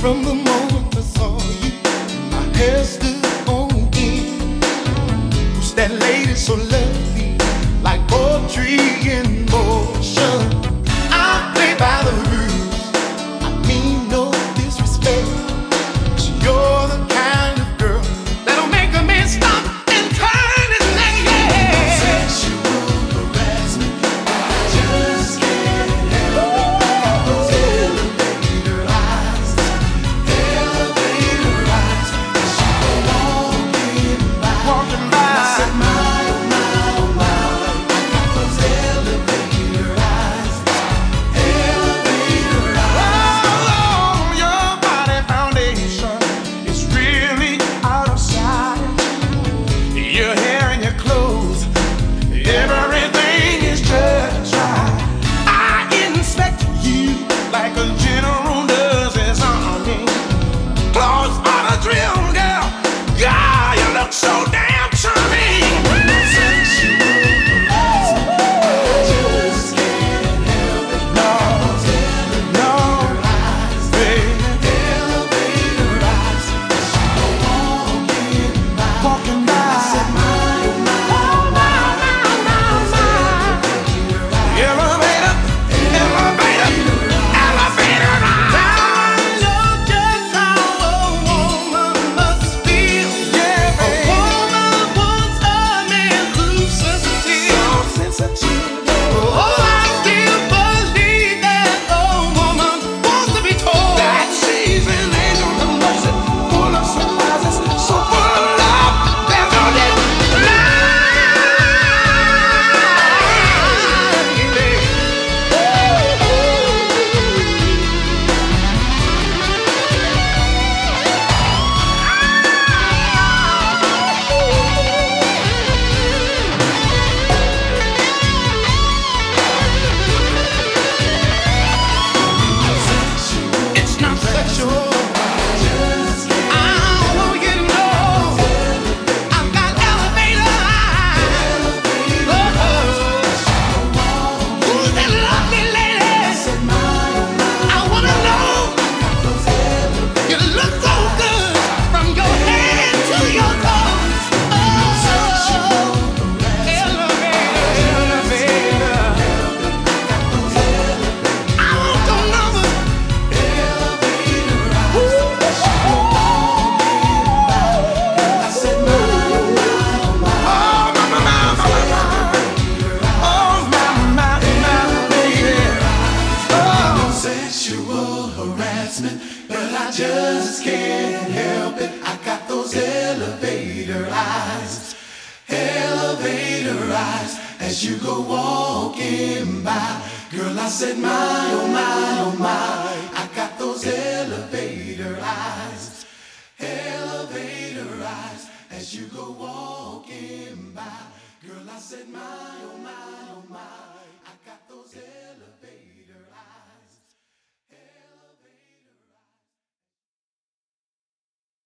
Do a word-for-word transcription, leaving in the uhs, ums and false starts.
From the moment I saw you, my hair stood on end. Who's that lady so lovely, like poetry in motion? I play by the rules, I mean no disrespect. But you're the kind of girl that'll make a man stop and turn his neck. Yeah. Sexual harassment, I just can't help it. Those elevator eyes, elevator eyes, as you go walking by, walking by. I said, my, oh my, oh my, I got those elevator eyes, elevator eyes. Oh, your body foundation is really out of sight. Your hair and your clothes, everything is just right. I inspect you like a general does his army. Clothes on a drill, girl. God, you look so damn charming. Sexual harassment, I just can't help it. No, no, baby. Elevator eyes, as you go walking by, walking by. I said, my, oh my, oh my, my, my, my. Elevator, elevator, elevator eyes. I know just how a woman must feel. Yeah, a woman wants a man who's sensitive. So sensitive. Oh, I still believe that a woman wants to be told that she's an angel of mercy, full of surprises, so full of love. There's no it's not sexual. I want you to know I've got elevator eyes. Oh, who's that lovely lady? I wanna know. You look so good from your head to your toes. Oh, elevator, elevator. I want your number. Sexual harassment, but I just can't help it. I got those elevator eyes, elevator eyes, as you go walking by. Girl, I said, my, oh my, oh my, I got those elevator eyes, elevator eyes, as you go walking by. Girl, I said, my, oh my, oh my.